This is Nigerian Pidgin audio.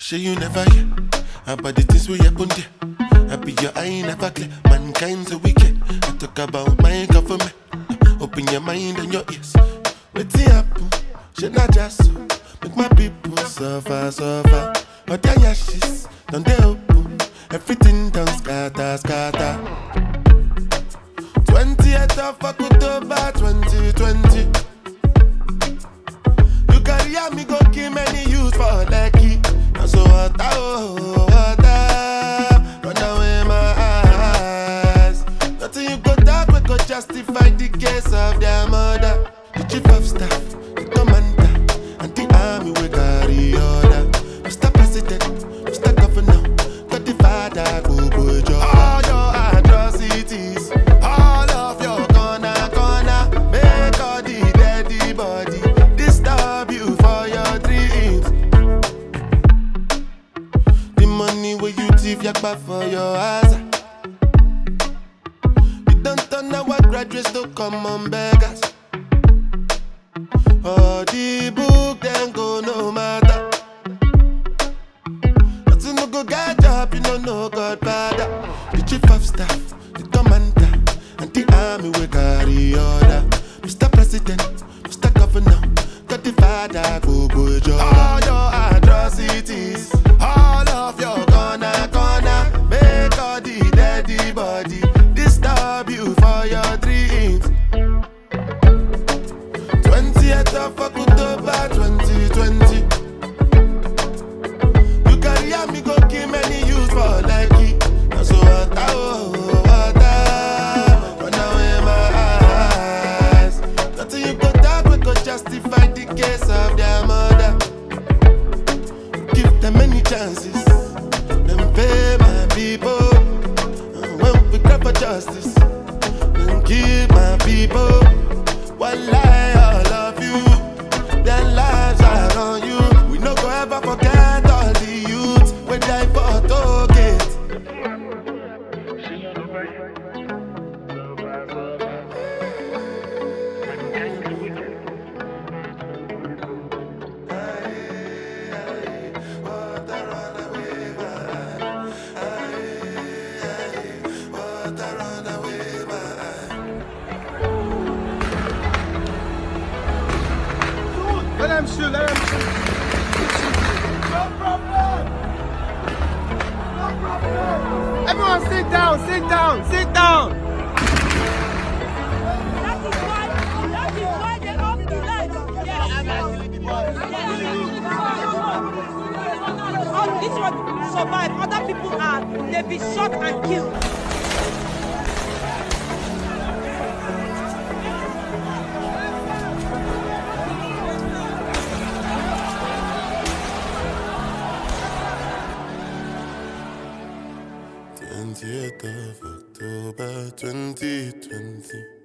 Sure you never hear about the things we happen there. I be your eye never clear. Mankind's a wicked. I talk about my government. Open your mind and your ears. What's the happen? Should not just so. Make my people suffer, suffer. But their ashes, don't they open? Everything done scatter, scatter. 28th of October 2020. You carry me go kill many youths for lucky. So water, oh, water, run away my eyes. Nothing you go talk, we go justify the case of their mother. The chief of staff, the commander, and the army will carry order. Mr. President, Mr. Governor, got the father, go job. All your atrocities, all of your corner, make all the dead body disturb you for your dreams. Money where you thief yakba for your eyes. You don't turn our graduates to common beggars. All the book then go no matter. But you no go get job, you don't know Godfather. The chief of staff, the commander, and the army will carry order. Mr. President, Mr. Governor, got the father go job. All your atrocities, all of your corner, make all the dead body disturb you for your dreams. 28th of October 2020. You carry me go kill many youths for lucky. So water, oh, water, run away my eyes. Nothing you go talk, we go justify the case of their mother. Give them many chances. Them pay my people. And when we grab for justice, then keep my people. One lie, all of you. Their lives are on you. We no go ever forget all the youths when die for target. 'em shoot, let 'em shoot. No problem. No problem. Everyone sit down, sit down, sit down. That is why they off the light. All this one survive, other people are, they be shot and killed. October 2020.